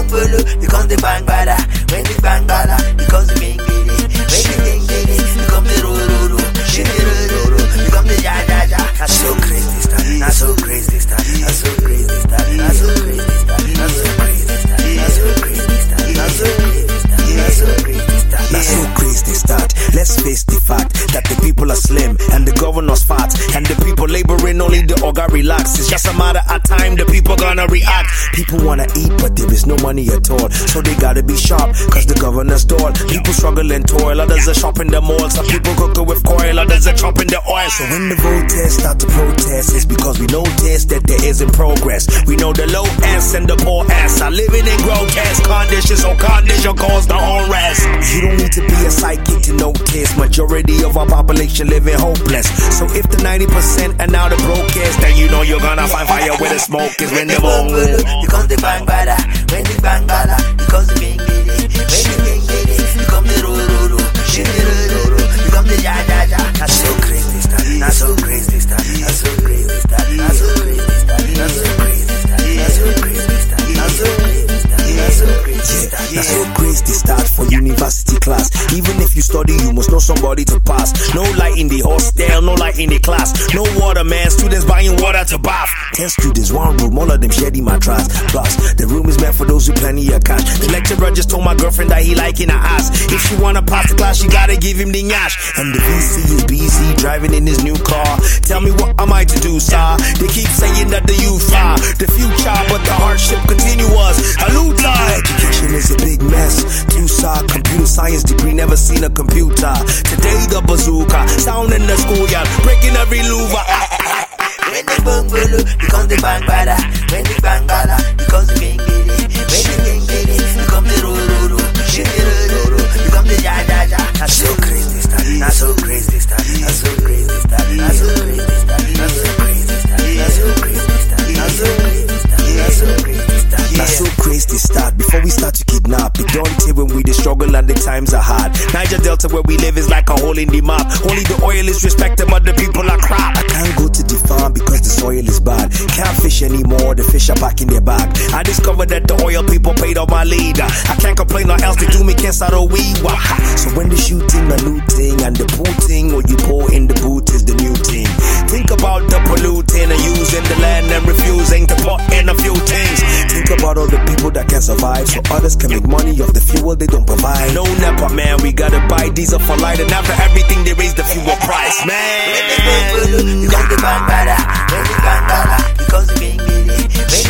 bolo, become the bangala. When the bangala, becomes the bingili. When the bingili, become the roro. She the roro, become the ja ja ja. That's so crazy stuff. That's so crazy stuff. That's so crazy stuff. That's so crazy stuff. That's so crazy stuff. That's so crazy stuff. That's so crazy stuff. That's so crazy stuff. That's so crazy start. Let's face the fact that the people are slim and the governor's fat, and the people laboring only the organ relax. It's just a matter of time the people gonna react. People wanna eat but there is no money at all, so they gotta be sharp cause the governor's dull. People struggle and toil, others are shopping the malls. Some people cooking with coil, others are chopping the oil. So when the voters start to protest, it's because we notice that there isn't progress. We know the low S and the poor S are living in grotesque conditions, so condition cause the unrest. You don't need to be a psychic to notice majority of our population living hopeless. So if the 90% are now the brokest, then you know you're gonna find fire where the smoke is. When the bomb becomes the bangala, when the bangala becomes the bingili, when the bingili become the roro, she the roro, become the ja ja ja. That's so crazy stuff. That's so crazy stuff. That's so crazy stuff. That's so crazy stuff. That's so crazy stuff. That's so crazy stuff. That's so crazy stuff. That's so crazy stuff. That's so crazy start for university class. Even if you study, you must know somebody to pass. No light in the hostel, no light in the class. No water, man. Students buying water to bath. 10 students, one room, all of them sharing my mattress. Plus, the room is meant for those with plenty of cash. The lecturer just told my girlfriend that he liking her ass. If she wanna pass the class, she gotta give him the nyash. And the VC is busy driving in his new car. Tell me what am I to do, sir? They keep saying that the youth are the future, but the hardship continuous. Haluta! Education is a big mess. QSA, computer science degree, never seen a computer. Today the bazooka, sound in the schoolyard, breaking every louver. When the bungalow becomes the bangala, when the bangala becomes the bingili, when the bingili become the roro, she the roro, become the ja ja ja. That's so crazy stuff. That's so crazy stuff. That's so crazy stuff. That's so crazy stuff. That's so crazy stuff. That's so crazy stuff. That's so crazy stuff. That's so crazy stuff. That's so crazy start. Before we start to kidnap, it don't take when we the struggle and the times are hard. Niger Delta where we live is like a hole in the map. Only the oil is respected, but the people are crap. I can't go to the farm because the soil is bad. Can't fish anymore, the fish are back in their bag. I discovered that the oil people paid off my leader. I can't complain or else they do me can't start a weed. So when the shooting, the looting, and the booting, or you pour in the boot is the new thing. Think about the polluting and using the land and refusing to put in a few things. Think about all the people that can survive so others can make money off the fuel they don't provide. No NEPA, man, we gotta buy diesel for light, and after everything they raise the fuel price, man. When the bungalow becomes the bangala, when the bangala becomes the bingili, when